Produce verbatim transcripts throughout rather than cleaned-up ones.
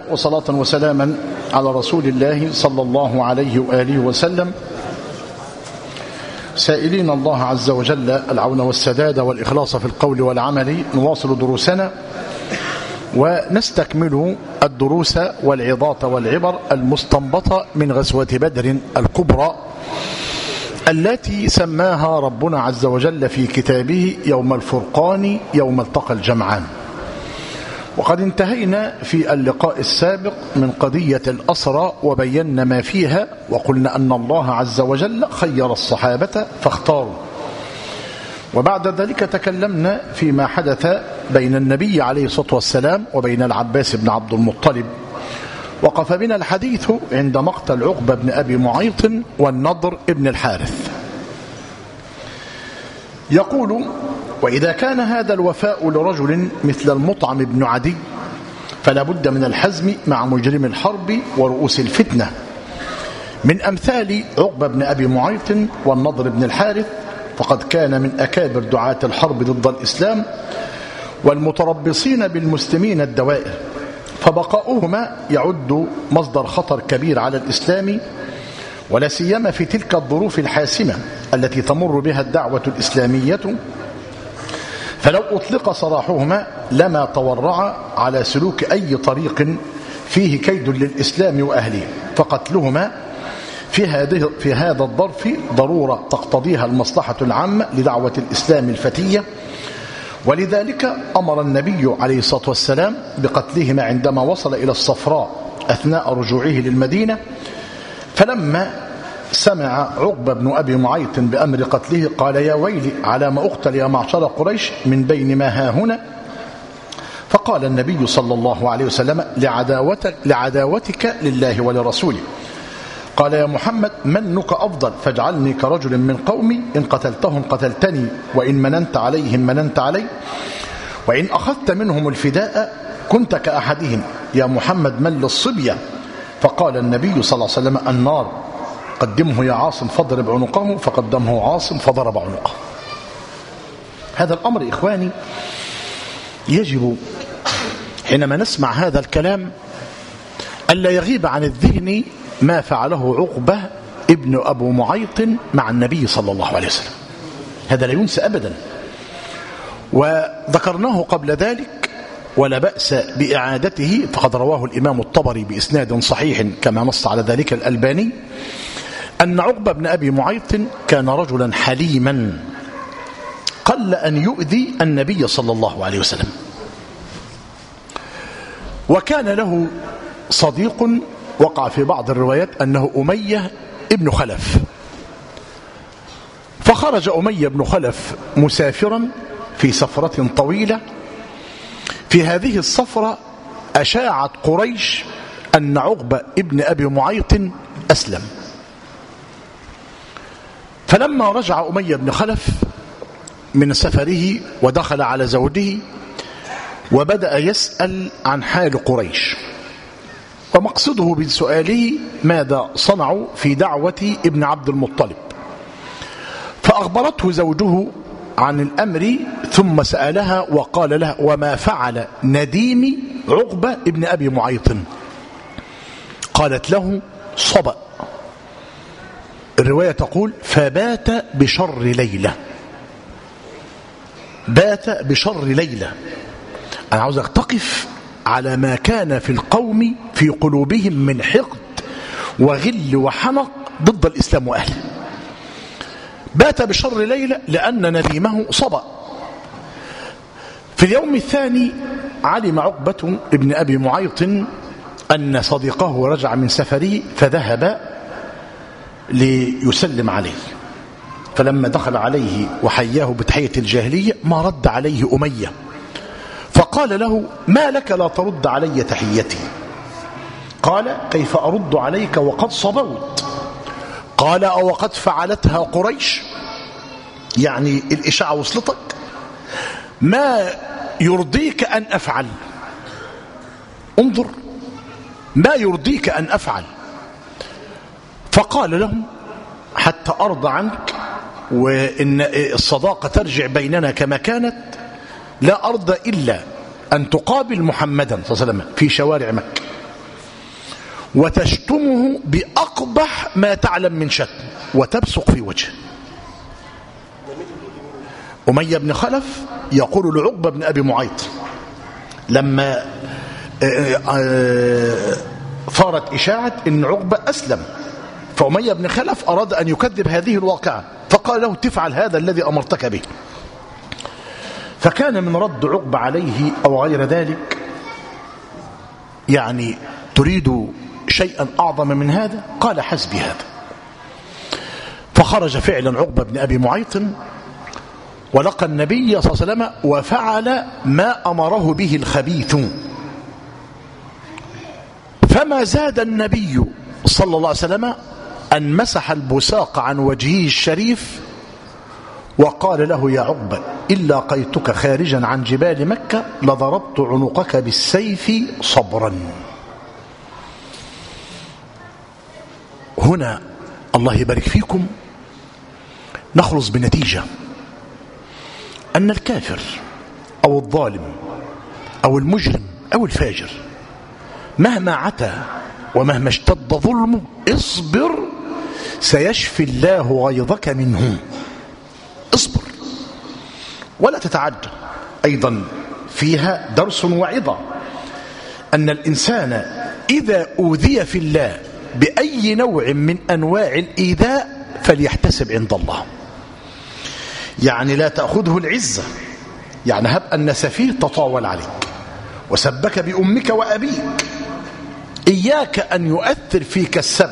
وصلاة وسلاما على رسول الله صلى الله عليه وآله وسلم، سائلين الله عز وجل العون والسداد والإخلاص في القول والعمل. نواصل دروسنا ونستكمل الدروس والعظات والعبر المستنبطة من غزوة بدر الكبرى التي سماها ربنا عز وجل في كتابه يوم الفرقان يوم التقى الجمعان. وقد انتهينا في اللقاء السابق من قضية الأسرى وبينا ما فيها، وقلنا أن الله عز وجل خير الصحابة فاختاروا. وبعد ذلك تكلمنا فيما حدث بين النبي عليه الصلاة والسلام وبين العباس بن عبد المطلب. وقف بنا الحديث عند مقتل عقبة بن أبي معيط والنضر بن الحارث. يقول: وإذا كان هذا الوفاء لرجل مثل المطعم بن عدي فلا بد من الحزم مع مجرم الحرب ورؤوس الفتنة من أمثال عقبة بن أبي معيط والنضر بن الحارث، فقد كان من أكابر دعاة الحرب ضد الإسلام والمتربصين بالمسلمين الدوائر، فبقاؤهما يعد مصدر خطر كبير على الإسلام، ولا سيما في تلك الظروف الحاسمة التي تمر بها الدعوة الإسلامية. فلو أطلق سراحهما لما تورع على سلوك أي طريق فيه كيد للإسلام وأهله، فقتلهما في هذه في هذا الظرف ضرورة تقتضيها المصلحة العامة لدعوة الإسلام الفتية. ولذلك أمر النبي عليه الصلاة والسلام بقتلهما عندما وصل إلى الصفراء أثناء رجوعه للمدينة. فلما سمع عقبة بن أبي معيط بأمر قتله قال: يا ويلي على ما أقتل يا معشر قريش من بين ما ها هنا. فقال النبي صلى الله عليه وسلم: لعداوتك, لعداوتك لله ولرسوله. قال: يا محمد منك أفضل، فاجعلني كرجل من قومي، إن قتلتهم قتلتني، وإن مننت عليهم مننت علي، وإن أخذت منهم الفداء كنت كأحدهم. يا محمد من للصبية؟ فقال النبي صلى الله عليه وسلم: النار. قدمه يا عاصم فاضرب عنقه، فقدمه عاصم فضرب عنقه. هذا الأمر إخواني يجب حينما نسمع هذا الكلام ألا يغيب عن الذهن ما فعله عقبة ابن أبو معيط مع النبي صلى الله عليه وسلم. هذا لا ينسى أبدا، وذكرناه قبل ذلك ولا بأس بإعادته، فقد رواه الإمام الطبري بإسناد صحيح كما نص على ذلك الألباني، أن عقبة بن أبي معيط كان رجلا حليما قل أن يؤذي النبي صلى الله عليه وسلم. وكان له صديق وقع في بعض الروايات أنه أمية ابن خلف، فخرج أمية بن خلف مسافرا في سفرة طويلة. في هذه السفرة أشاعت قريش أن عقبة ابن أبي معيط أسلم. فلما رجع أمية بن خلف من سفره ودخل على زوجه وبدأ يسأل عن حال قريش، ومقصده بسؤاله ماذا صنعوا في دعوة ابن عبد المطلب. فأخبرته زوجه عن الأمر ثم سألها وقال لها: وما فعل نديم عقبة ابن أبي معيط؟ قالت له: صبأ. الرواية تقول: فبات بشر ليلة. بات بشر ليلة. أنا عاوزك تقف على ما كان في القوم في قلوبهم من حقد وغل وحنق ضد الإسلام وأهله. بات بشر ليلة لأن نديمه صبأ. في اليوم الثاني علم عقبة ابن أبي معيط أن صديقه رجع من سفره، فذهب ليسلم عليه. فلما دخل عليه وحياه بتحية الجاهلية ما رد عليه أمية، فقال له: ما لك لا ترد علي تحيتي؟ قال: كيف أرد عليك وقد صبوت؟ قال: أو قد فعلتها قريش؟ يعني الإشاعة وصلتك؟ ما يرضيك أن أفعل؟ انظر ما يرضيك أن أفعل. فقال لهم: حتى أرضى عنك وإن الصداقة ترجع بيننا كما كانت، لا أرضى إلا أن تقابل محمدا صلى الله عليه وسلم في شوارع مكة وتشتمه بأقبح ما تعلم من شتم وتبصق في وجهه. أمية بن خلف يقول لعقبة بن أبي معيط لما ثارت إشاعة أن عقبة أسلم، فأمية بن خلف أراد أن يكذب هذه الواقعة، فقال له تفعل هذا الذي أمرتك به. فكان من رد عقبة عليه أو غير ذلك يعني تريد شيئا أعظم من هذا؟ قال حسبي هذا. فخرج فعلا عقبة بن أبي معيط ولقى النبي صلى الله عليه وسلم وفعل ما أمره به الخبيث. فما زاد النبي صلى الله عليه وسلم أن مسح البساق عن وجهه الشريف وقال له يا عقبة إن لقيتك خارجا عن جبال مكة لضربت عنقك بالسيف صبرا. هنا الله يبارك فيكم نخلص بنتيجة أن الكافر أو الظالم أو المجرم أو الفاجر مهما عتى ومهما اشتد ظلمه اصبر سيشفي الله غيظك منه. اصبر ولا تتعجل. أيضا فيها درس وعظة أن الإنسان إذا أوذي في الله بأي نوع من أنواع الإيذاء فليحتسب عند الله. يعني لا تأخذه العزة، يعني هب أن سفيه تطاول عليك وسبك بأمك وأبيك، إياك أن يؤثر فيك السب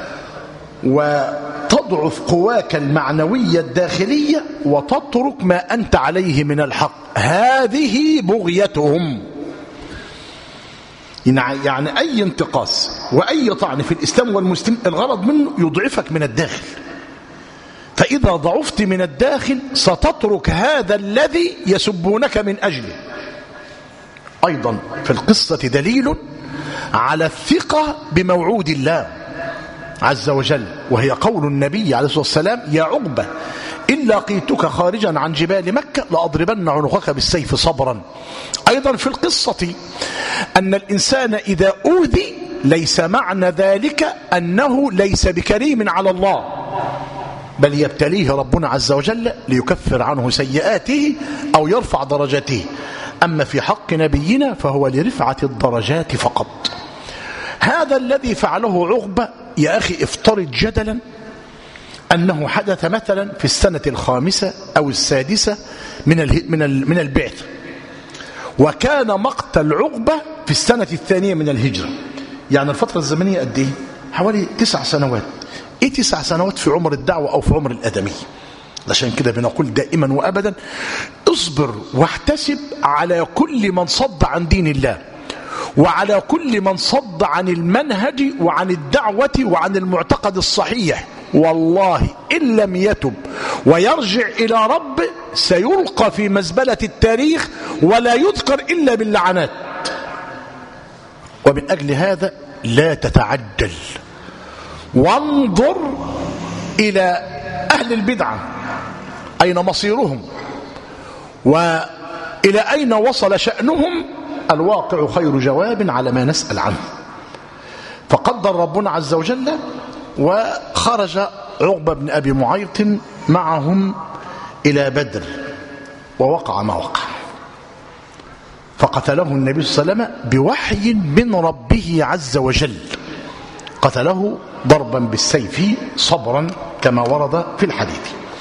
وتضعف قواك المعنوية الداخلية وتترك ما أنت عليه من الحق. هذه بغيتهم. يعني أي انتقاص وأي طعن في الإسلام والمسلم الغرض منه يضعفك من الداخل، فإذا ضعفت من الداخل ستترك هذا الذي يسبونك من أجله. أيضا في القصة دليل على الثقة بموعود الله عز وجل، وهي قول النبي عليه الصلاة والسلام يا عقبة إن لقيتك خارجا عن جبال مكة لأضربن عنقك بالسيف صبرا. أيضا في القصة أن الإنسان إذا أوذي ليس معنى ذلك أنه ليس بكريم على الله، بل يبتليه ربنا عز وجل ليكفر عنه سيئاته أو يرفع درجاته. أما في حق نبينا فهو لرفعة الدرجات فقط. هذا الذي فعله عقبة يا أخي افترض جدلا أنه حدث مثلا في السنة الخامسة أو السادسة من من من البعث، وكان مقتل عقبة في السنة الثانية من الهجرة. يعني الفترة الزمنية قد إيه؟ حوالي تسع سنوات. إيه تسع سنوات في عمر الدعوة أو في عمر الأدمي؟ عشان كده بنقول دائما وأبدا اصبر واحتسب على كل من صد عن دين الله، وعلى كل من صد عن المنهج وعن الدعوة وعن المعتقد الصحيح. والله إن لم يتب ويرجع إلى ربه سيلقى في مزبلة التاريخ ولا يذكر إلا باللعنات. ومن أجل هذا لا تتعجل، وانظر إلى أهل البدعة أين مصيرهم وإلى أين وصل شأنهم. الواقع خير جواب على ما نسأل عنه. فقدر ربنا عز وجل وخرج عقبة بن أبي معيط معهم إلى بدر، ووقع ما وقع، فقتله النبي صلى الله عليه وسلم بوحي من ربه عز وجل، قتله ضربا بالسيف صبرا كما ورد في الحديث.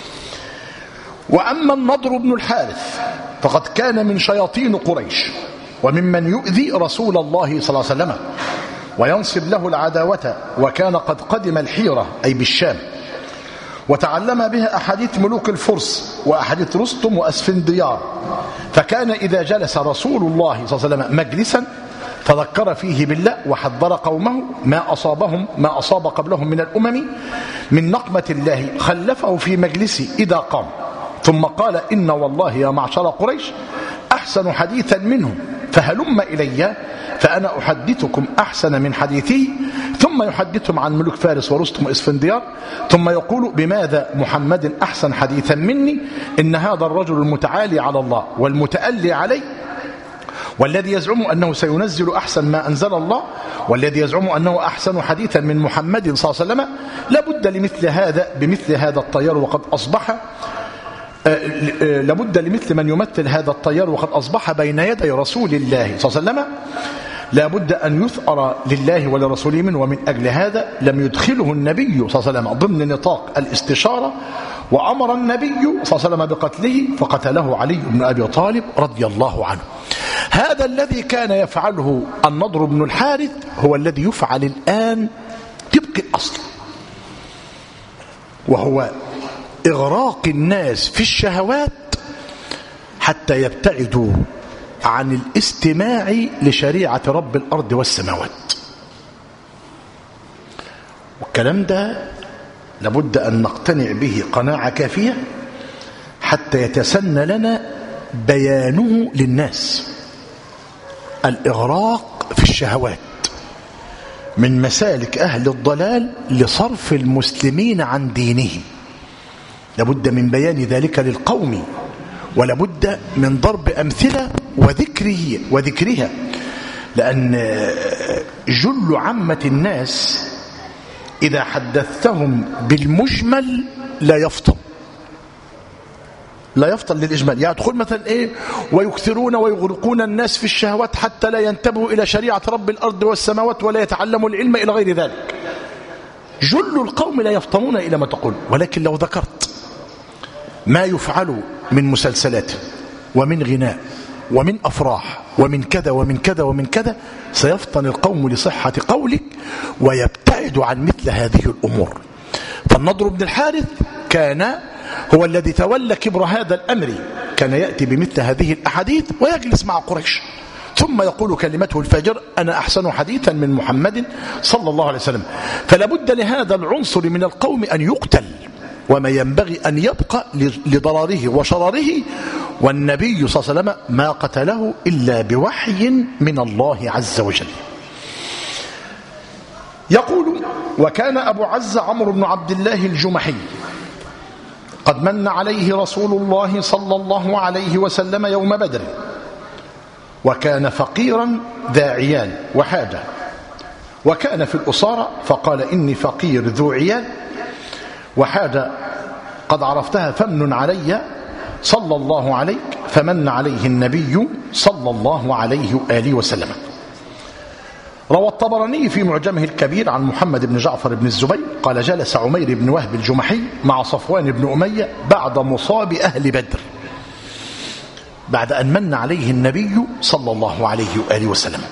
وأما النضر بن الحارث فقد كان من شياطين قريش وممن يؤذي رسول الله صلى الله عليه وسلم وينصب له العداوة، وكان قد قدم الحيرة أي بالشام وتعلم بها أحاديث ملوك الفرس وأحاديث رستم وأسفنديار. فكان إذا جلس رسول الله صلى الله عليه وسلم مجلسا فذكر فيه بالله وحذر قومه ما أصابهم ما أصاب قبلهم من الأمم من نقمة الله، خلفه في مجلسه إذا قام ثم قال إن والله يا معشر قريش أحسن حديثا منه فهلم إلي فأنا أحدثكم أحسن من حديثه. ثم يحدثهم عن ملوك فارس ورستم وإسفنديار، ثم يقول بماذا محمد أحسن حديثا مني؟ إن هذا الرجل المتعالي على الله والمتألي عليه والذي يزعم أنه سينزل أحسن ما أنزل الله، والذي يزعم أنه أحسن حديثا من محمد صلى الله عليه وسلم، لابد لمثل هذا بمثل هذا التيار وقد أصبح لابد لمثل من يمثل هذا التيار وقد أصبح بين يدي رسول الله صلى الله عليه وسلم لابد أن يثأر لله ولرسوله منه. ومن أجل هذا لم يدخله النبي صلى الله عليه وسلم ضمن نطاق الاستشارة، وأمر النبي صلى الله عليه وسلم بقتله، فقتله علي بن أبي طالب رضي الله عنه. هذا الذي كان يفعله النضر بن الحارث هو الذي يفعل الآن طبق الأصل، وهو إغراق الناس في الشهوات حتى يبتعدوا عن الاستماع لشريعة رب الأرض والسماوات. والكلام ده لابد أن نقتنع به قناعة كافية حتى يتسنى لنا بيانه للناس. الإغراق في الشهوات من مسالك أهل الضلال لصرف المسلمين عن دينهم، لابد من بيان ذلك للقوم، ولابد من ضرب أمثلة وذكره وذكرها، لأن جل عامة الناس إذا حدثتهم بالمجمل لا يفطن لا يفطن للإجمال. يعني تقول مثلا إيه ويكثرون ويغرقون الناس في الشهوات حتى لا ينتبهوا إلى شريعة رب الأرض والسماوات ولا يتعلموا العلم إلى غير ذلك. جل القوم لا يفطنون إلى ما تقول. ولكن لو ذكرت ما يفعل من مسلسلات ومن غناء ومن أفراح ومن كذا ومن كذا ومن كذا سيفطن القوم لصحة قولك ويبتعد عن مثل هذه الأمور. فالنضر بن الحارث كان هو الذي تولى كبر هذا الأمر، كان يأتي بمثل هذه الأحاديث ويجلس مع قريش ثم يقول كلمته الفجر أنا أحسن حديثا من محمد صلى الله عليه وسلم. فلا بد لهذا العنصر من القوم أن يقتل، وما ينبغي أن يبقى لضرره وشرره، والنبي صلى الله عليه وسلم ما قتله إلا بوحي من الله عز وجل. يقول وكان أبو عز عمرو بن عبد الله الجمحي قد من عليه رسول الله صلى الله عليه وسلم يوم بدر، وكان فقيرا ذا عيال وحاجة، وكان في الأسارة فقال إني فقير ذو عيال وحاجة قد عرفتها فمن علي صلى الله عليك، فمن عليه النبي صلى الله عليه وآله وسلم. روى الطبراني في معجمه الكبير عن محمد بن جعفر بن الزبير قال جلس عمير بن وهب الجمحي مع صفوان بن أمية بعد مصاب أهل بدر، بعد أن من عليه النبي صلى الله عليه وآله وسلم.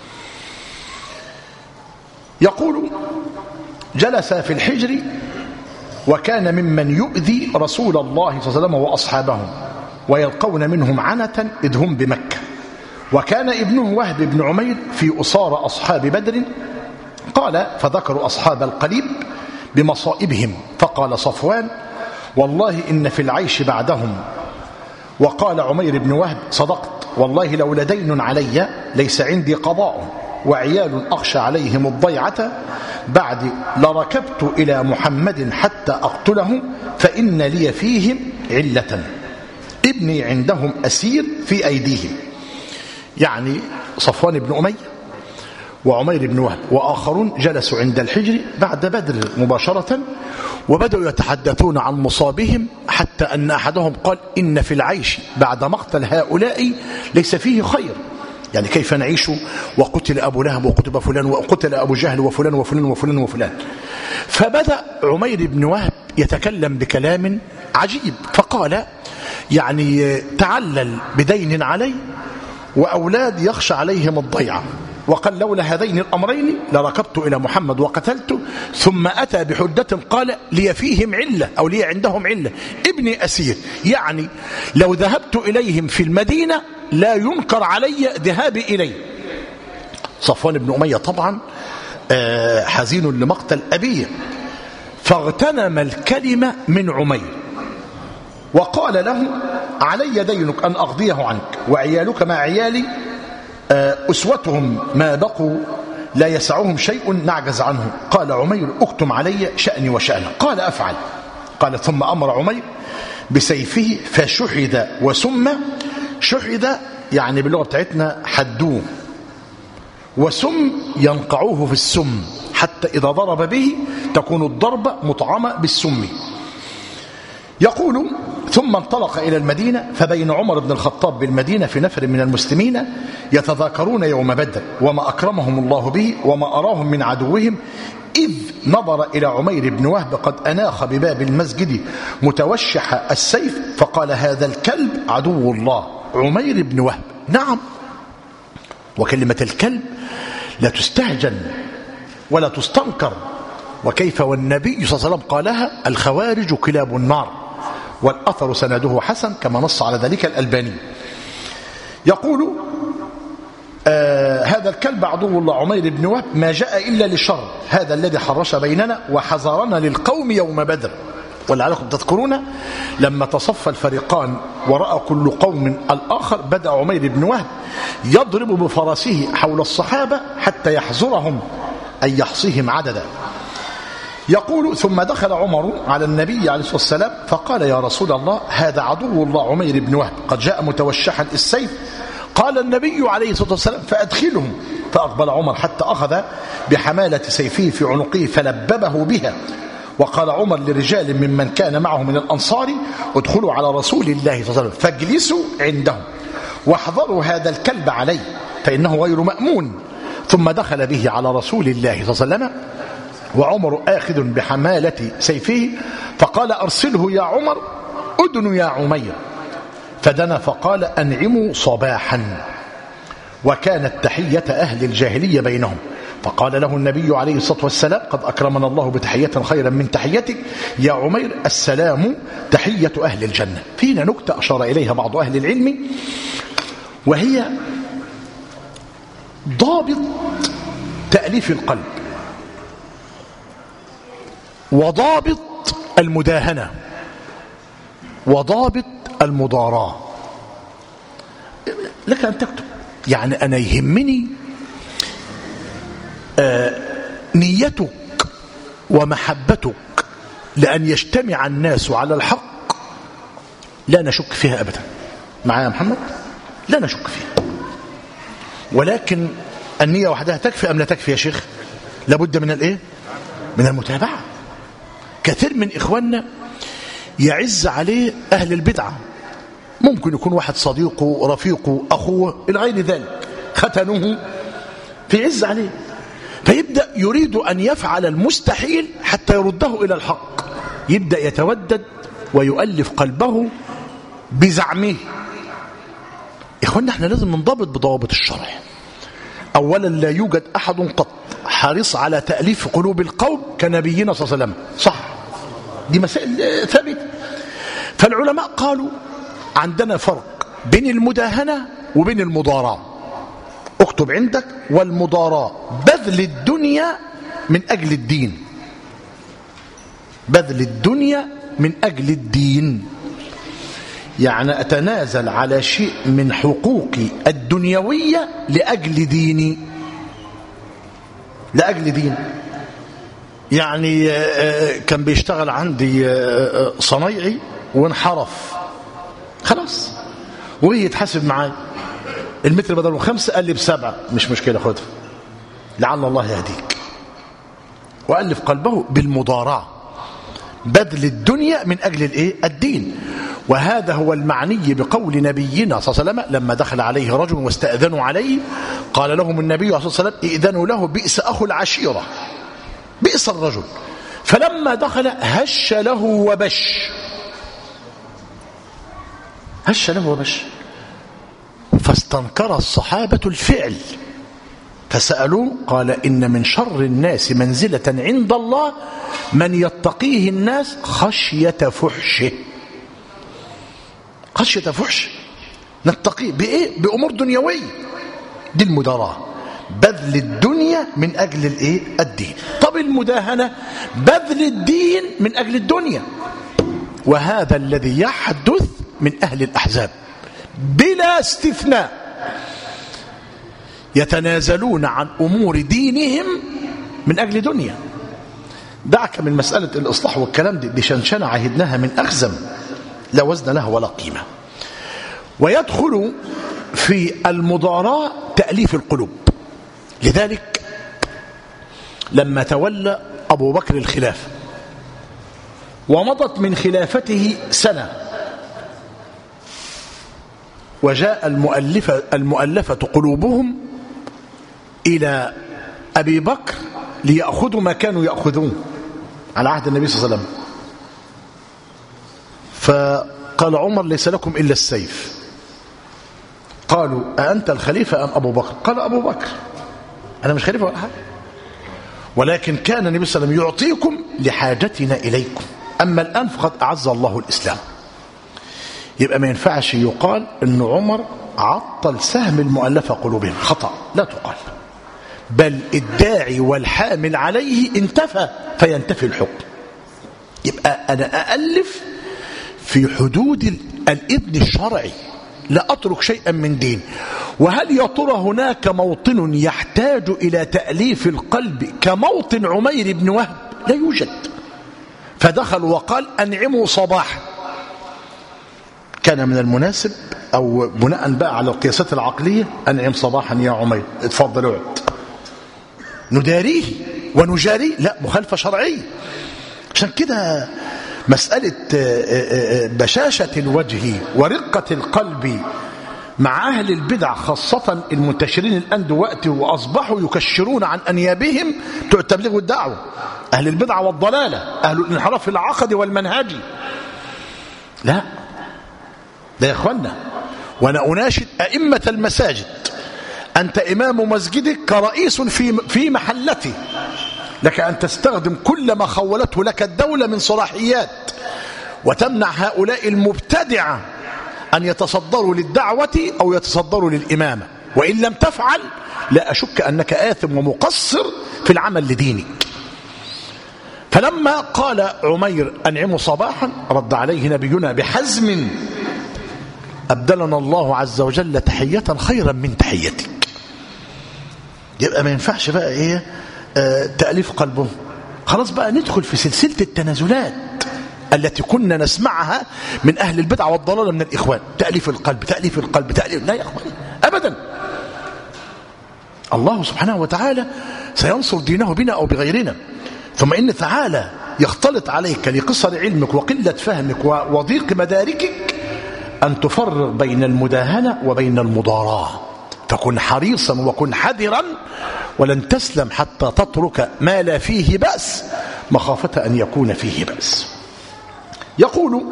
يقول جلس في الحجر وكان ممن يؤذي رسول الله صلى الله عليه وسلم وأصحابه ويلقون منهم عنة إذ هم بمكة، وكان ابنه وهب بن عمير في أسار أصحاب بدر. قال فذكروا أصحاب القليب بمصائبهم، فقال صفوان والله إن في العيش بعدهم. وقال عمير بن وهب صدقت والله لو لدين علي ليس عندي قضاء وعيال أخشى عليهم الضيعة بعد لركبت إلى محمد حتى أقتله فإن لي فيهم علة، ابني عندهم أسير في أيديهم. يعني صفوان بن أمية وعمير بن وهب وآخرون جلسوا عند الحجر بعد بدر مباشرة وبدأوا يتحدثون عن مصابهم، حتى أن أحدهم قال إن في العيش بعد مقتل هؤلاء ليس فيه خير. يعني كيف نعيش وقتل أبو لهب وقتل فلان وقتل أبو جهل وفلان وفلان وفلان وفلان. فبدأ عمير بن وهب يتكلم بكلام عجيب، فقال يعني تعلل بدين علي وأولاد يخشى عليهم الضيعة، وقال لولا هذين الأمرين لركبت إلى محمد وقتلته. ثم أتى بحجة قال لي فيهم علة أو لي عندهم علة، ابني أسير، يعني لو ذهبت إليهم في المدينة لا ينكر علي ذهابي إليه. صفوان بن أمية طبعا حزين لمقتل أبيه، فاغتنم الكلمة من عمير وقال له علي دينك أن أقضيه عنك وعيالك مع عيالي أسوتهم ما بقوا لا يسعهم شيء نعجز عنه. قال عمير اكتم علي شأني وشأنه. قال أفعل. قال ثم أمر عمير بسيفه فشحذ وسم. شحذ يعني باللغة بتاعتنا حدوه، وسم ينقعوه في السم حتى إذا ضرب به تكون الضربة مطعمة بالسم. يقول ثم انطلق إلى المدينة، فبين عمر بن الخطاب بالمدينة في نفر من المسلمين يتذاكرون يوم بدر وما أكرمهم الله به وما أراهم من عدوهم، إذ نظر إلى عمير بن وهب قد أناخ بباب المسجد متوشح السيف، فقال هذا الكلب عدو الله. عمير بن وهب، نعم، وكلمة الكلب لا تستهجن ولا تستنكر، وكيف والنبي صلى الله عليه وسلم قالها الخوارج كلاب النار، والأثر سنده حسن كما نص على ذلك الألباني. يقول آه هذا الكلب عدو الله عمير بن وهب ما جاء إلا للشر، هذا الذي حرش بيننا وحذرنا للقوم يوم بدر. ولعلكم تذكرون لما تصفى الفريقان ورأى كل قوم الآخر، بدأ عمير بن وهب يضرب بفرسه حول الصحابة حتى يحذرهم أن يحصيهم عددا. يقول ثم دخل عمر على النبي عليه الصلاة والسلام فقال يا رسول الله هذا عدو الله عمير بن وهب قد جاء متوشحا السيف. قال النبي عليه الصلاة والسلام فأدخلهم. فأقبل عمر حتى أخذ بحمالة سيفه في عنقه فلببه بها. وقال عمر لرجال ممن كان معه من الأنصار ادخلوا على رسول الله صلى الله عليه وسلم فاجلسوا عندهم واحذروا هذا الكلب عليه فإنه غير مأمون. ثم دخل به على رسول الله صلى الله عليه وسلم وعمر آخذ بحمالة سيفه، فقال أرسله يا عمر أدن يا عمير. فدنا فقال أنعموا صباحا، وكانت تحية أهل الجاهلية بينهم. فقال له النبي عليه الصلاة والسلام قد أكرمنا الله بتحية خيرا من تحيتك يا عمير، السلام تحية أهل الجنة. فينا نكتة أشار إليها بعض أهل العلم، وهي ضابط تأليف القلب وضابط المداهنة وضابط المضاراة. لك أن تكتب، يعني أنا يهمني آه نيتك ومحبتك لأن يجتمع الناس على الحق، لا نشك فيها أبدا. معايا محمد؟ لا نشك فيها، ولكن النية وحدها تكفي أم لا تكفي يا شيخ؟ لابد من الإيه؟ من المتابعة. كثير من إخواننا يعز عليه أهل البدعة، ممكن يكون واحد صديقه رفيقه أخوه إلى غير ذلك ختنوه في عز عليه، فيبدأ يريد أن يفعل المستحيل حتى يرده إلى الحق، يبدأ يتودد ويؤلف قلبه بزعمه. إخواننا احنا لازم ننضبط بضوابط الشرع. أولا لا يوجد أحد قط حريص على تأليف قلوب القوم كنبينا صلى الله عليه وسلم، صح؟ دي مسائل ثابتة. فالعلماء قالوا عندنا فرق بين المداهنة وبين المضاراة. اكتب عندك والمضاراة بذل الدنيا من أجل الدين، بذل الدنيا من أجل الدين، يعني أتنازل على شيء من حقوقي الدنيوية لأجل ديني، لأجل دين. يعني كان بيشتغل عندي صنايعي وانحرف، خلاص وهي يتحاسب معاي، المتر بدل خمسة قال لي بسبعة، مش مشكلة خدها لعل الله يهديك. وألف قلبه بالمضاراة، بذل الدنيا من أجل الإيه؟ الدين. وهذا هو المعني بقول نبينا صلى الله عليه وسلم لما دخل عليه رجل واستأذنوا عليه قال لهم النبي صلى الله عليه وسلم ائذنوا له بئس أخو العشيرة، بئس الرجل. فلما دخل هش له وبش، هش له وبش، فاستنكر الصحابة الفعل فسألوه قال إن من شر الناس منزلة عند الله من يتقيه الناس خشية فحشه. خشية فحش نتقيه بإيه؟ بأمور دنيوية. دي المداراة، بذل الدنيا من أجل الإيه؟ الدين. طب المداهنة بذل الدين من أجل الدنيا، وهذا الذي يحدث من أهل الأحزاب بلا استثناء، يتنازلون عن أمور دينهم من أجل دنيا. دعك من مسألة الإصلاح والكلام دي, دي شنشنة عهدناها من أخزم لا وزن لها ولا قيمة. ويدخل في المضاراة تأليف القلوب. لذلك لما تولى أبو بكر الخلافة ومضت من خلافته سنة وجاء المؤلفة, المؤلفة قلوبهم إلى أبي بكر ليأخذوا ما كانوا يأخذون على عهد النبي صلى الله عليه وسلم، فقال عمر ليس لكم إلا السيف. قالوا أأنت الخليفة أم أبو بكر؟ قال أبو بكر، أنا مش خليفة ولا حاجة، ولكن كان النبي صلى الله عليه وسلم يعطيكم لحاجتنا إليكم، أما الآن فقد أعز الله الإسلام. يبقى ما ينفعش يقال أن عمر عطل سهم المؤلفة قلوبهم، خطأ، لا تقال، بل الداعي والحامل عليه انتفى فينتفي الحكم. يبقى أنا أألف في حدود الإذن الشرعي، لا أترك شيئا من دين. وهل يا ترى هناك موطن يحتاج إلى تأليف القلب كموطن عمير بن وهب؟ لا يوجد. فدخل وقال أنعموا صباحا. كان من المناسب أو بناء بقى على القياسات العقلية أنعم صباحا يا عمير، اتفضل اقعد، نداريه ونجاريه، لا، مخالفة شرعية. عشان كده مسألة بشاشة الوجه ورقة القلب مع أهل البدع خاصة المنتشرين الآن دلوقتي وأصبحوا يكشرون عن أنيابهم بتوع التبليغ والدعوة، أهل البدع والضلالة، أهل الانحراف العقدي والمنهجي. لا، ده يا أخوانا، وأنا أناشد أئمة المساجد، أنت إمام مسجدك كرئيس في في محلته، لك أن تستخدم كل ما خولته لك الدولة من صلاحيات وتمنع هؤلاء المبتدعة أن يتصدروا للدعوة أو يتصدروا للإمامة، وإن لم تفعل لا أشك أنك آثم ومقصر في العمل لدينك. فلما قال عمير أنعموا صباحا رد عليه نبينا بحزم: أبدلنا الله عز وجل تحية خيرا من تحيتك. يبقى ما ينفعش بقى إيه آه تأليف قلبه. خلاص بقى ندخل في سلسلة التنازلات التي كنا نسمعها من أهل البدع والضلال من الإخوان، تأليف القلب تأليف القلب تأليف. لا يا أخوان أبدا، الله سبحانه وتعالى سينصر دينه بنا أو بغيرنا. ثم إن تعالى يختلط عليك لقصر علمك وقلة فهمك وضيق مداركك أن تفرق بين المداهنة وبين المضاراة، فكن حريصا وكن حذرا، ولن تسلم حتى تترك ما لا فيه بأس مخافة أن يكون فيه بأس. يقول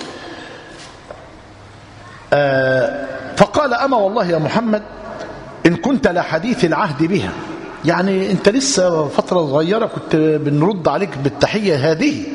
آه فقال: أما والله يا محمد إن كنت لحديث العهد بها، يعني أنت لسه فترة صغيرة كنت بنرد عليك بالتحية هذه.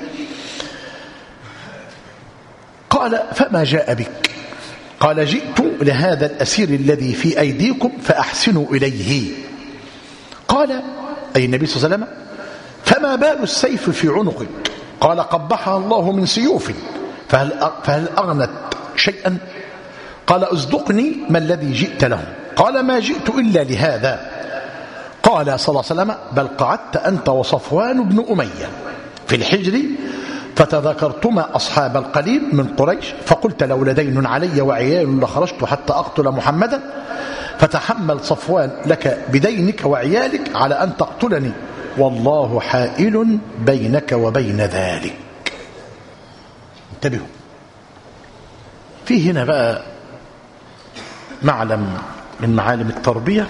قال: فما جاء بك؟ قال: جئت لهذا الأسير الذي في أيديكم فأحسنوا إليه. قال أي النبي صلى الله عليه وسلم: فما بال السيف في عنقك؟ قال: قبحها الله من سيوف، فهل, فهل أغنت شيئا؟ قال: أصدقني ما الذي جئت له؟ قال: ما جئت إلا لهذا. قال صلى الله عليه وسلم: بل قعدت أنت وصفوان بن أمية في الحجر فتذكرتما أصحاب القليل من قريش، فقلت: لو لدين علي وعيال لخرجت حتى أقتل محمدا، فتحمل صفوان لك بدينك وعيالك على أن تقتلني، والله حائل بينك وبين ذلك. انتبهوا، في هنا بقى معلم من معالم التربية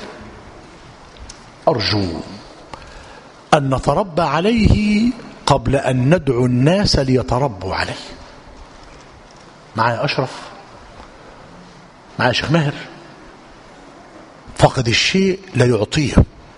أرجو أن نتربى عليه قبل أن ندعو الناس ليتربوا عليه. معايا أشرف، معايا شيخ ماهر، فقد الشيء لا يعطيه،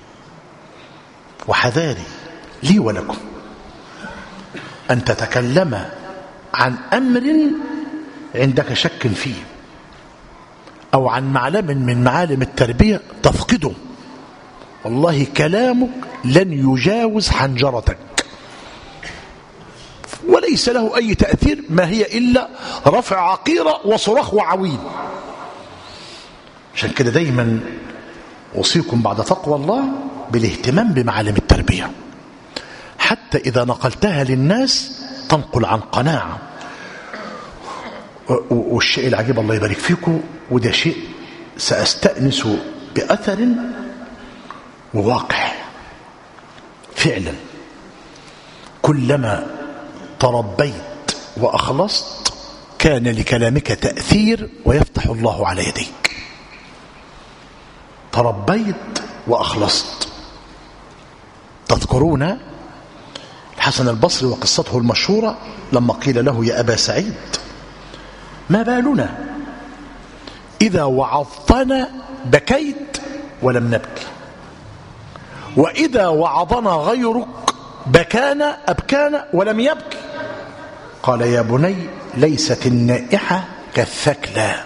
وحذاري لي ولكم أن تتكلم عن أمر عندك شك فيه أو عن معلم من معالم التربية تفقده، والله كلامك لن يجاوز حنجرتك وليس له أي تأثير، ما هي إلا رفع عقيرة وصراخ وعويل. عشان كده دايما أوصيكم بعد تقوى الله بالاهتمام بمعالم التربية، حتى إذا نقلتها للناس تنقل عن قناعة. والشيء العجيب الله يبارك فيكم، وده شيء سأستأنس بأثر وواقع. فعلا كلما تربيت وأخلصت كان لكلامك تأثير ويفتح الله على يديك. تربيت وأخلصت. تذكرون الحسن البصري وقصته المشهورة لما قيل له يا أبا سعيد ما بالنا إذا وعظتنا بكيت ولم نبكي، وإذا وعظنا غيرك بكانا أبكانا ولم يبكي؟ قال يا بني ليست النائحة كالثكلى.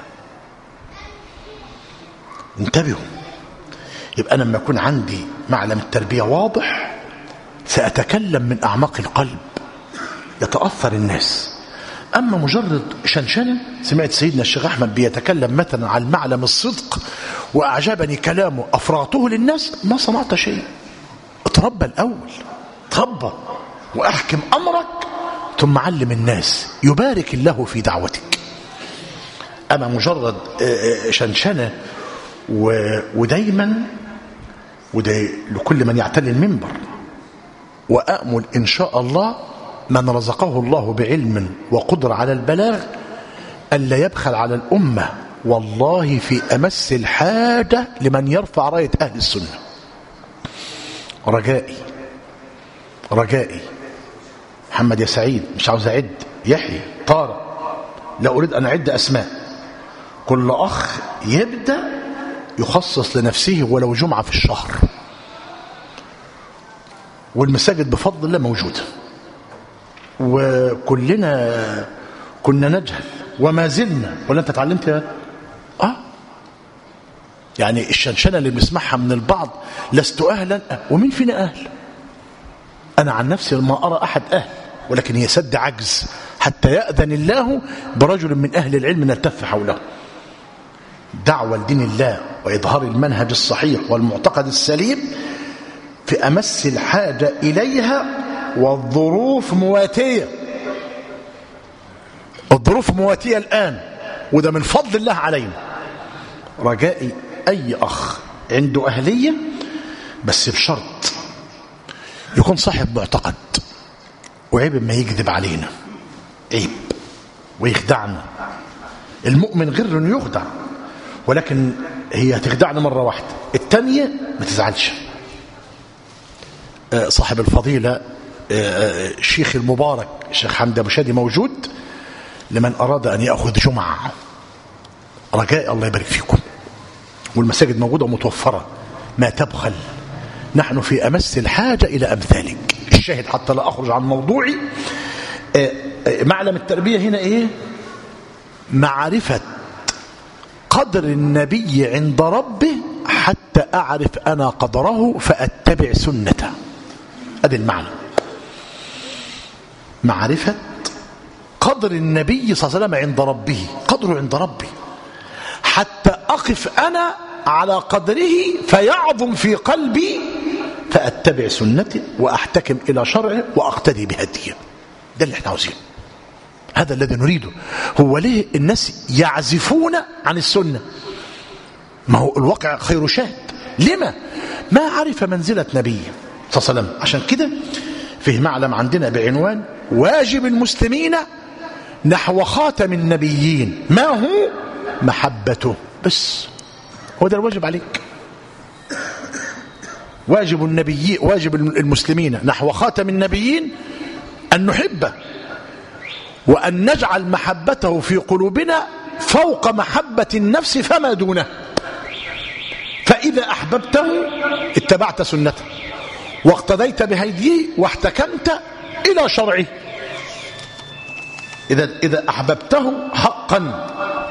انتبهوا. يبقى أنا لما يكون عندي معلم التربية واضح سأتكلم من أعماق القلب يتأثر الناس. أما مجرد شنشنة، سمعت سيدنا الشيخ أحمد بيتكلم مثلا عن معلم الصدق وأعجبني كلامه أفرغته للناس، ما صنعت شيء. اتربى الأول، اتربى وأحكم أمرك ثم علم الناس، يبارك الله في دعوتك. أما مجرد شنشنة ودايما، وده لكل من يعتلي المنبر، وأأمل إن شاء الله من رزقه الله بعلم وقدر على البلاغ ألا يبخل على الأمة، والله في أمس الحاجة لمن يرفع راية أهل السنة. رجائي رجائي محمد يا سعيد، مش عاوز أعد، يحيى، طارق، لا أريد أن أعد أسماء، كل أخ يبدأ يخصص لنفسه ولو جمعة في الشهر، والمساجد بفضل الله موجودة، وكلنا كنا نجهل وما زلنا. ولا أنت تعلمت يا آه يعني الشنشنة اللي بنسمعها من البعض لست أهلا، ومين فينا أهل؟ أنا عن نفسي ما أرى أحد أهل، ولكن هي سد عجز حتى يأذن الله برجل من أهل العلم نلتف حوله. دعوة لدين الله وإظهار المنهج الصحيح والمعتقد السليم في أمس الحاجة إليها، والظروف مواتية. الظروف مواتية الآن، وده من فضل الله علينا. رجائي أي أخ عنده أهلية، بس بشرط يكون صاحب معتقد، وعيب ما يكذب علينا، عيب ويخدعنا. المؤمن غير انه يخدع، ولكن هي هتخدعنا مرة واحدة، التانية ما تزعلش. صاحب الفضيلة الشيخ المبارك الشيخ حمد أبو شادي موجود لمن أراد أن يأخذ جمعة. رجاء الله يبارك فيكم، والمساجد موجودة ومتوفرة، ما تبخل. نحن في أمس الحاجة إلى أمثالك. الشاهد حتى لا أخرج عن موضوعي، معلم التربية هنا إيه؟ معرفة قدر النبي عند ربه حتى أعرف أنا قدره فأتبع سنته. هذا المعنى، معرفة قدر النبي صلى الله عليه وسلم عند ربه، قدره عند ربي، حتى أقف أنا على قدره فيعظم في قلبي فأتبع سنته وأحتكم إلى شرعه وأقتدي بهديه. ده اللي احنا عاوزينه، هذا الذي نريده. هو ليه الناس يعزفون عن السنة؟ ما هو الواقع خير شاهد. لما؟ ما عرف منزلة نبيه صلى الله عليه وسلم. عشان كده فيه معلم عندنا بعنوان واجب المسلمين نحو خاتم النبيين، ما هو؟ محبته. بس هو ده الواجب عليك. واجب النبي واجب المسلمين نحو خاتم النبيين أن نحبه، وأن نجعل محبته في قلوبنا فوق محبة النفس فما دونه. فإذا أحببته اتبعت سنته واقتديت بهديه واحتكمت إلى شرعه. إذا إذا أحببته حقا.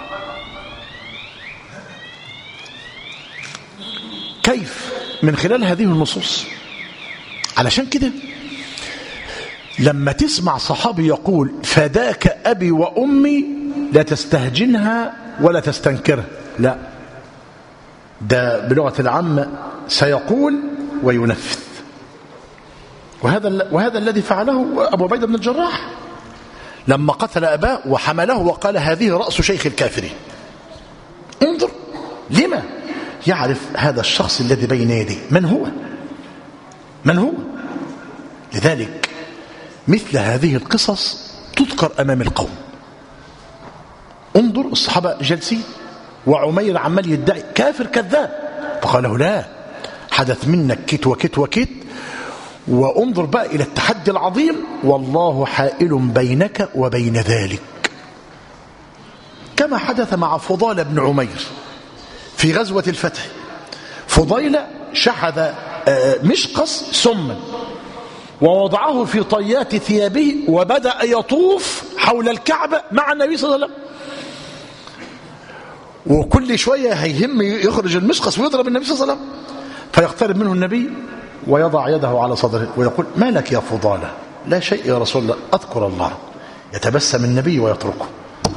كيف؟ من خلال هذه النصوص. علشان كده لما تسمع صحابي يقول فداك أبي وأمي لا تستهجنها ولا تستنكرها، لا، ده بلغة العامة سيقول وينفذ. وهذا وهذا الذي فعله أبو عبيدة بن الجراح لما قتل أباه وحمله وقال هذه رأس شيخ الكافرين. انظر لما؟ يعرف هذا الشخص الذي بين يديه من هو من هو لذلك مثل هذه القصص تذكر أمام القوم. انظر الصحابة جالسين وعمير عمال يدعي كافر كذاب، فقال له لا، حدث منك كت وكت وكت، وانظر بقى إلى التحدي العظيم، والله حائل بينك وبين ذلك، كما حدث مع فضالة بن عمير في غزوة الفتح. فضيلة شحذ مشقص سما ووضعه في طيات ثيابه وبدأ يطوف حول الكعبة مع النبي صلى الله عليه وسلم، وكل شوية هيهم يخرج المشقص ويضرب النبي صلى الله عليه وسلم، فيقترب منه النبي ويضع يده على صدره ويقول ما لك يا فضالة؟ لا شيء يا رسول الله، أذكر الله. يتبسم النبي ويتركه.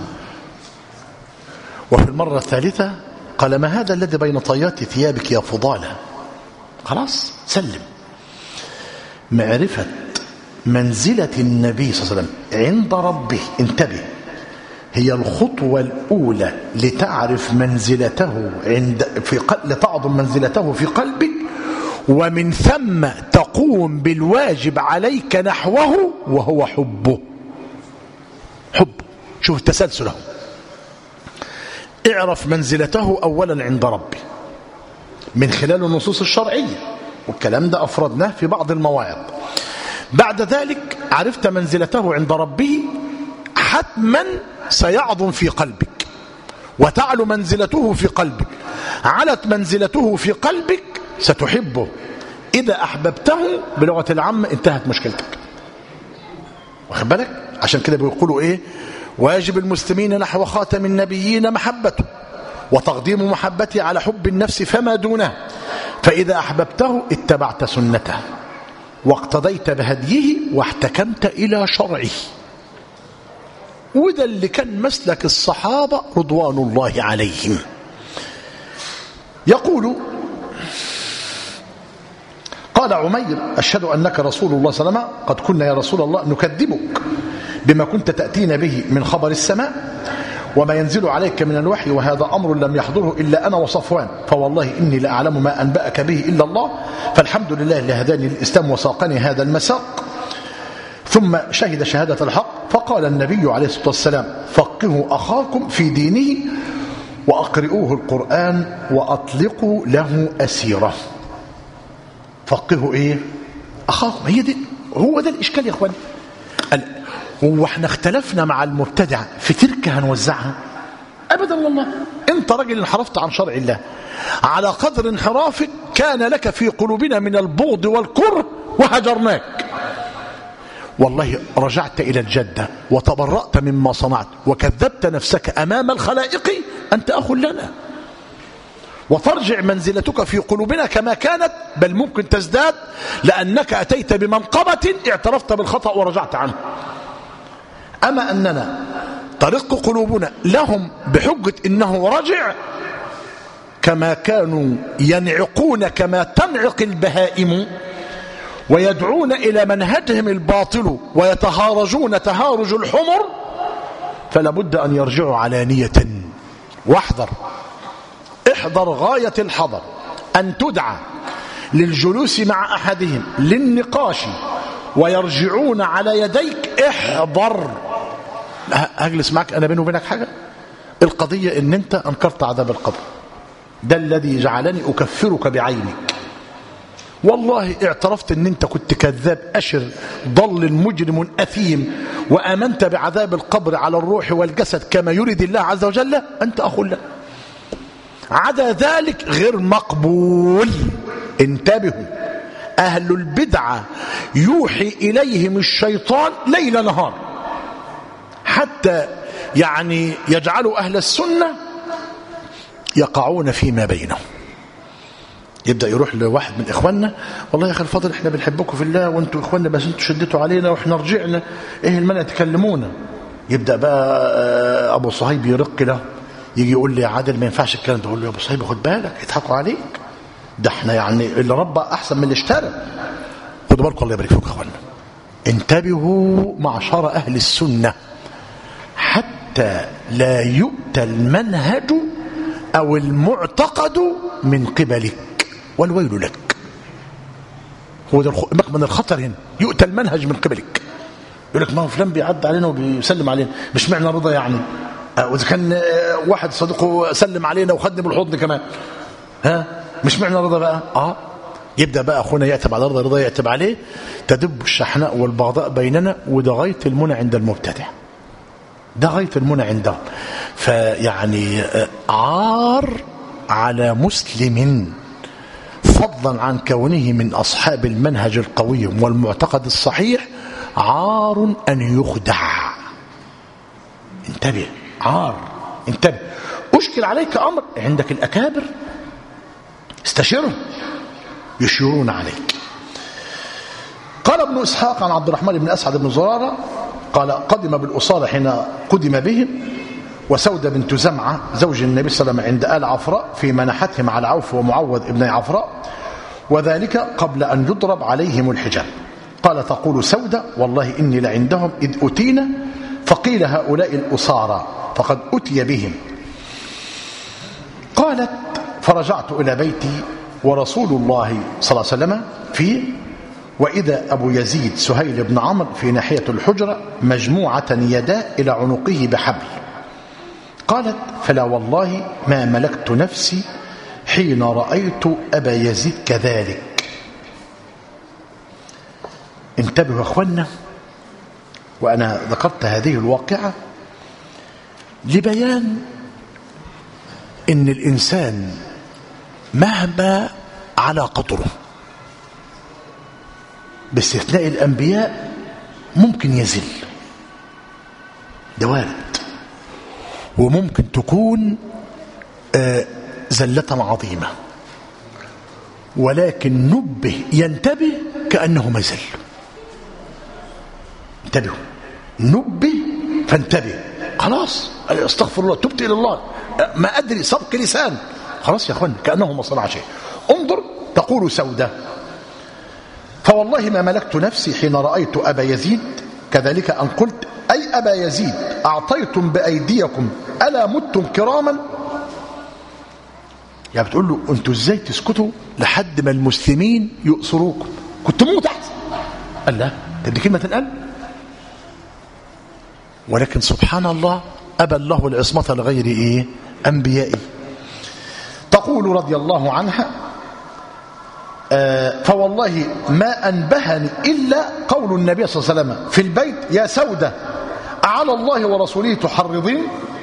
وفي المرة الثالثة قال ما هذا الذي بين طيات ثيابك يا فضالة؟ خلاص سلم. معرفة منزلة النبي صلى الله عليه وسلم عند ربه، انتبه، هي الخطوة الأولى لتعرف منزلته عند في قلب، لتعظم منزلته في قلبك، ومن ثم تقوم بالواجب عليك نحوه وهو حبه. حب، شوف التسلسل له. اعرف منزلته أولا عند ربه من خلال النصوص الشرعية، والكلام ده أفردناه في بعض المواعظ. بعد ذلك عرفت منزلته عند ربه، حتما سيعظم في قلبك وتعلو منزلته في قلبك. علت منزلته في قلبك ستحبه. إذا أحببته بلغة العامة انتهت مشكلتك. واخد بالك؟ عشان كده بيقولوا إيه؟ واجب المسلمين نحو خاتم النبيين محبته، وتقديم محبته على حب النفس فما دونه، فإذا أحببته اتبعت سنته واقتديت بهديه واحتكمت إلى شرعه. وده اللي كان مسلك الصحابة رضوان الله عليهم. يقول قال عمير أشهد أنك رسول الله صلى الله عليه وسلم، قد كنا يا رسول الله نكذبك بما كنت تأتينا به من خبر السماء وما ينزل عليك من الوحي، وهذا أمر لم يحضره إلا أنا وصفوان، فوالله إني لأعلم ما أنبأك به إلا الله، فالحمد لله اللي هداني الإسلام وساقني هذا المساق. ثم شهد شهادة الحق، فقال النبي عليه الصلاة والسلام فقهوا أخاكم في دينه وأقرئوه القرآن وأطلقوا له أسيره. فقهوا إيه؟ أخاكم. هي دي، هو ده الإشكال يا أخواني. هو احنا اختلفنا مع المبتدع في تركة هنوزعها؟ أبدا والله. انت راجل انحرفت عن شرع الله، على قدر انحرافك كان لك في قلوبنا من البغض والكره وهجرناك. والله رجعت إلى الجدة وتبرأت مما صنعت وكذبت نفسك أمام الخلائق، أنت أخ لنا، وترجع منزلتك في قلوبنا كما كانت، بل ممكن تزداد، لأنك أتيت بمنقبة اعترفت بالخطأ ورجعت عنه. أما أننا طريق قلوبنا لهم بحجة إنه رجع، كما كانوا ينعقون كما تنعق البهائم ويدعون إلى منهجهم الباطل ويتهارجون تهارج الحمر، فلا بد أن يرجعوا علانية. واحذر، احذر غاية الحذر أن تدعى للجلوس مع أحدهم للنقاش ويرجعون على يديك. احذر. أجلس معك أنا بيني وبينك حاجة، القضية إن أنت أنكرت عذاب القبر، ده الذي جعلني أكفرك بعينك. والله اعترفت ان انت كنت كذاب أشر ضل مجرم أثيم، وآمنت بعذاب القبر على الروح والجسد كما يريد الله عز وجل، أنت أخو الله. عدا ذلك غير مقبول. انتبهوا، أهل البدعة يوحي إليهم الشيطان ليل نهار حتى يعني يجعلوا أهل السنة يقعون فيما بينهم. يبدأ يروح لواحد من إخواننا، والله يا أخي الفاضل إحنا بنحبكم في الله وأنتوا إخواننا، بس أنتوا شدتوا علينا وإحنا رجعنا، إيه المنع تكلمونا؟ يبدأ بقى أبو صهيب يرق له، يجي يقول لي يا عادل ما ينفعش الكلام ده. أقول له يا أبو صهيب خد بالك يضحكوا عليك، ده إحنا يعني اللي ربى أحسن من اللي اشترى. خدوا بالكم الله يبارك فيكم يا إخواننا. انتبهوا معشر أهل السنة حتى لا يؤتى المنهج أو المعتقد من قبلك والويل لك. هو ده مكمن الخطر هنا، يؤتى المنهج من قبلك. يقول لك ما هو فلان بيعد علينا وبيسلم علينا، مش معنى رضا يعني. وإذا كان واحد صديقه سلم علينا وخدني بالحضن كمان، ها مش معنى رضا بقى. اه يبدأ بقى أخونا يعتب على رضا، رضا يعتب عليه، تدب الشحناء والبغضاء بيننا، وده غاية المنى عند المبتدع، ده غاية المنى عندهم. فيعني عار على مسلم فضلا عن كونه من أصحاب المنهج القويم والمعتقد الصحيح، عار أن يخدع. انتبه، عار، انتبه. أشكل عليك أمر، عندك الأكابر استشرهم يشيرون عليك. قال ابن إسحاق عن عبد الرحمن بن أسعد بن زرارة قال قدم بالأصالة حين قدم بهم، وسودة بنت زمعة زوج النبي صلى الله عليه وسلم عند آل عفراء في منحتهم على عوف ومعوذ ابن عفراء، وذلك قبل أن يضرب عليهم الحجاب. قال تقول سودة والله إني لعندهم إذ أتينا فقيل هؤلاء الأصارى فقد أتي بهم. قالت فرجعت إلى بيتي ورسول الله صلى الله عليه وسلم فيه، وإذا أبو يزيد سهيل بن عمرو في ناحية الحجرة مجموعة يداه إلى عنقه بحبل. قالت فلا والله ما ملكت نفسي حين رأيت أبا يزيد كذلك. انتبهوا يا أخوانا، وأنا ذكرت هذه الواقعة لبيان إن الإنسان مهما على قدره باستثناء الأنبياء ممكن يزل، ده وارد، وممكن تكون آه زلة عظيمة، ولكن نبه ينتبه كأنه ما زل. انتبهوا، نبه فانتبه، خلاص استغفر الله تبت إلى الله ما أدري سبق لسان، خلاص يا أخوان كأنه ما صنع شيء. انظر تقول سودة فوالله ما ملكت نفسي حين رأيت أبا يزيد كذلك أن قلت أي أبا يزيد أعطيتم بأيديكم ألا متم كراما. يعني بتقول له أنتوا إزاي تسكتوا لحد ما المسلمين يؤسروكم، كنت موت أحسن. قال لا، دي كلمة تنقل. ولكن سبحان الله أبى الله العصمة لغير إيه أنبيائي. تقول رضي الله عنها آه فوالله ما أنبهني إلا قول النبي صلى الله عليه وسلم في البيت يا سودة أعلى الله ورسوله تحرضين.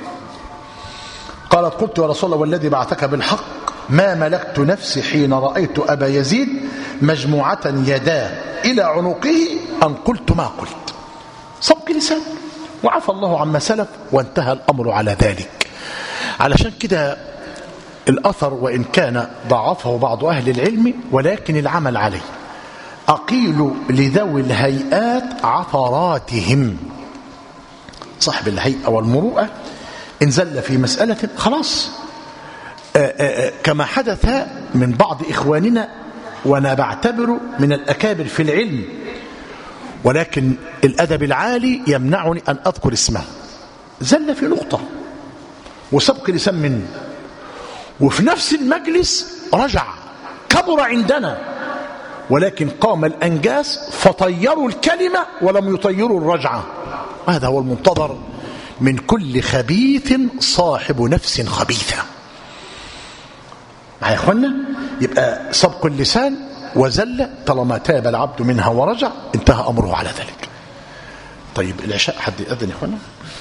قالت قلت يا رسول الله والذي بعثك بالحق ما ملكت نفسي حين رأيت أبا يزيد مجموعة يداه إلى عنقه أن قلت ما قلت. صبك لسان، وعفى الله عما سلف وانتهى الأمر على ذلك. علشان كده الأثر وإن كان ضعفه بعض أهل العلم ولكن العمل عليه. أقيل لذوي الهيئات عثراتهم، صاحب الهيئة والمروءة إن زل في مسألة خلاص آآ آآ كما حدث من بعض إخواننا، وأنا بعتبره من الأكابر في العلم، ولكن الأدب العالي يمنعني أن أذكر اسمه. زل في نقطة وسبق لسان منه، وفي نفس المجلس رجع كبر عندنا، ولكن قام الأنجاس فطيروا الكلمة ولم يطيروا الرجعة. هذا هو المنتظر من كل خبيث صاحب نفس خبيثة. معايا يا اخوانا؟ يبقى سبق اللسان وزل طالما تاب العبد منها ورجع انتهى أمره على ذلك. طيب العشاء حد يأذن يا اخوانا؟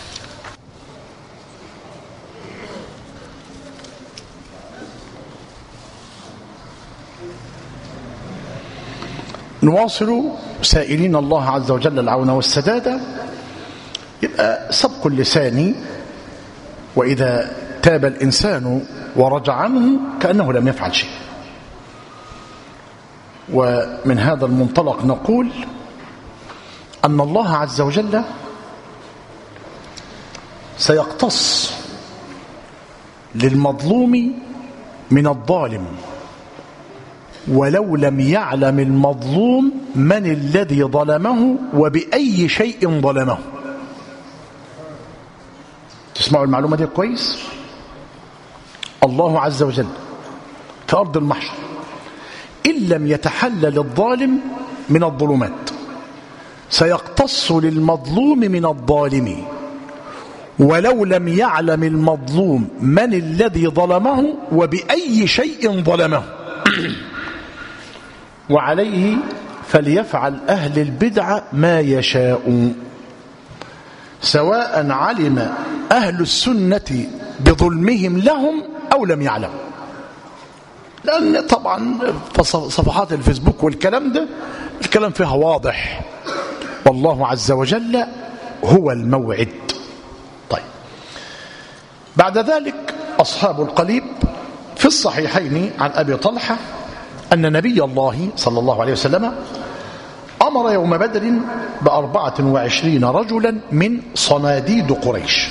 نواصل سائلين الله عز وجل العون والسداد. يبقى سبق اللسان وإذا تاب الإنسان ورجع عنه كأنه لم يفعل شيء. ومن هذا المنطلق نقول أن الله عز وجل سيقتص للمظلوم من الظالم ولو لم يعلم المظلوم من الذي ظلمه وبأي شيء ظلمه. تسمعوا المعلومة دي كويس؟ الله عز وجل في أرض المحشر إن لم يتحلل الظالم من الظلمات سيقتص للمظلوم من الظالم ولو لم يعلم المظلوم من الذي ظلمه وبأي شيء ظلمه. وعليه فليفعل أهل البدع ما يشاء سواء علم أهل السنة بظلمهم لهم أو لم يعلموا. لأن طبعا صفحات الفيسبوك والكلام ده الكلام فيها واضح، والله عز وجل هو الموعد. طيب، بعد ذلك أصحاب القليب في الصحيحين عن أبي طلحة أن نبي الله صلى الله عليه وسلم أمر يوم بدر بأربعة وعشرين رجلا من صناديد قريش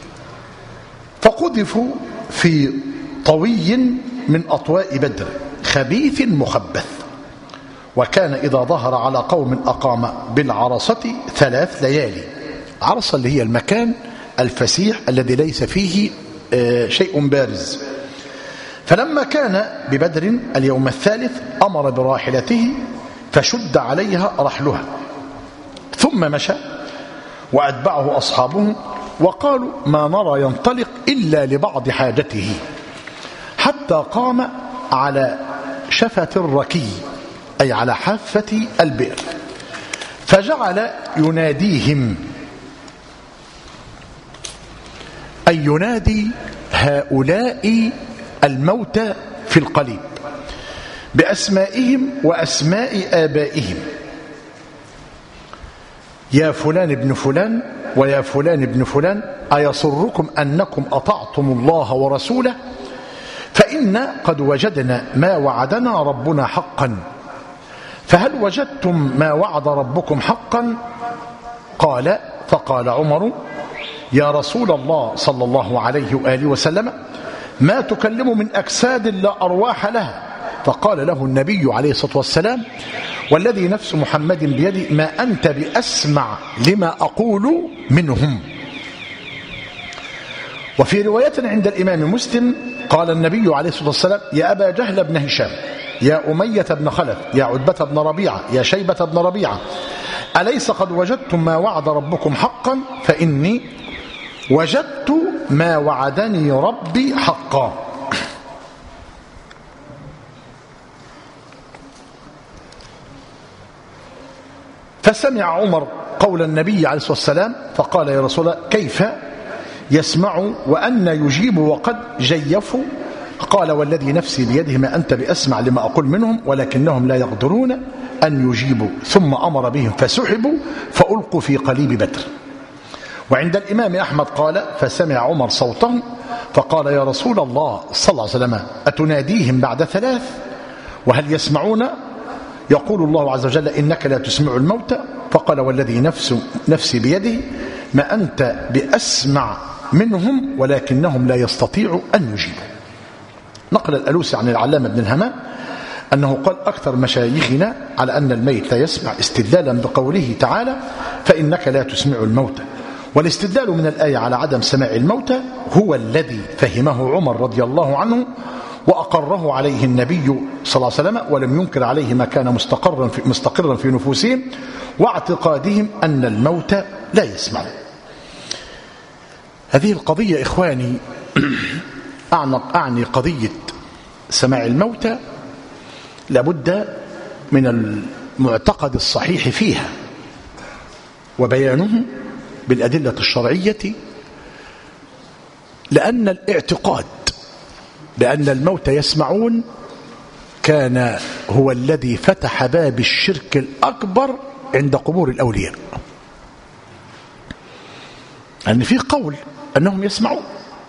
فقذفوا في طوي من أطواء بدر خبيث مخبث، وكان إذا ظهر على قوم أقام بالعرصة ثلاث ليالي. عرصة اللي هي المكان الفسيح الذي ليس فيه شيء بارز. فلما كان ببدر اليوم الثالث أمر براحلته فشد عليها رحلها ثم مشى وأتبعه أصحابه وقالوا ما نرى ينطلق إلا لبعض حاجته، حتى قام على شفة الركي أي على حافة البئر فجعل يناديهم، أي ينادي هؤلاء الموتى في القليب بأسمائهم وأسماء آبائهم: يا فلان ابن فلان ويا فلان ابن فلان أيسركم أنكم أطعتم الله ورسوله فإنا قد وجدنا ما وعدنا ربنا حقا، فهل وجدتم ما وعد ربكم حقا؟ قال فقال عمر يا رسول الله صلى الله عليه وآله وسلم ما تكلم من أجساد لا أرواح لها؟ فقال له النبي عليه الصلاة والسلام والذي نفس محمد بيدي ما أنت بأسمع لما أقول منهم. وفي رواية عند الإمام مسلم قال النبي عليه الصلاة والسلام يا أبا جهل بن هشام يا أمية بن خلف يا عتبة بن ربيعة يا شيبة بن ربيعة أليس قد وجدتم ما وعد ربكم حقا؟ فإني وجدت ما وعدني ربي حقا. فسمع عمر قول النبي عليه الصلاة والسلام فقال يا رسول الله كيف يسمع وأن يجيب وقد جيفوا؟ قال والذي نفسي بيده ما أنت بأسمع لما أقول منهم ولكنهم لا يقدرون أن يجيبوا. ثم أمر بهم فسحبوا فألقوا في قليب بدر. وعند الإمام أحمد قال فسمع عمر صوتهم فقال يا رسول الله صلى الله عليه وسلم أتناديهم بعد ثلاث وهل يسمعون؟ يقول الله عز وجل إنك لا تسمع الموتى. فقال والذي نفس نفسي بيده ما أنت بأسمع منهم ولكنهم لا يستطيعوا أن يجيبوا. نقل الألوسي عن العلامة ابن الهمام أنه قال أكثر مشايخنا على أن الميت لا يسمع استدلالا بقوله تعالى فإنك لا تسمع الموتى، والاستدلال من الآية على عدم سماع الموتى هو الذي فهمه عمر رضي الله عنه وأقره عليه النبي صلى الله عليه وسلم ولم ينكر عليه ما كان مستقرا في, مستقرا في نفوسهم واعتقادهم أن الموت لا يسمع. هذه القضية إخواني أعني قضية سماع الموتى لابد من المعتقد الصحيح فيها وبيانه بالأدلة الشرعية، لأن الاعتقاد بأن الموتى يسمعون كان هو الذي فتح باب الشرك الأكبر عند قبور الأولياء. أن في قول أنهم يسمعون،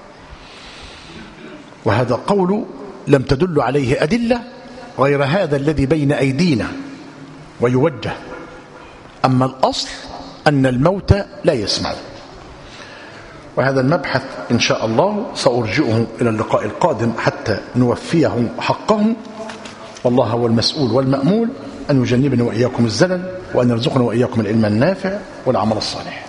وهذا القول لم تدل عليه أدلة غير هذا الذي بين أيدينا ويوجه. أما الأصل أن الموتى لا يسمعون. وهذا المبحث إن شاء الله سأرجئه إلى اللقاء القادم حتى نوفيه حقه، والله هو المسؤول والمأمول أن يجنبني وإياكم الزلل وأن يرزقنا وإياكم العلم النافع والعمل الصالح.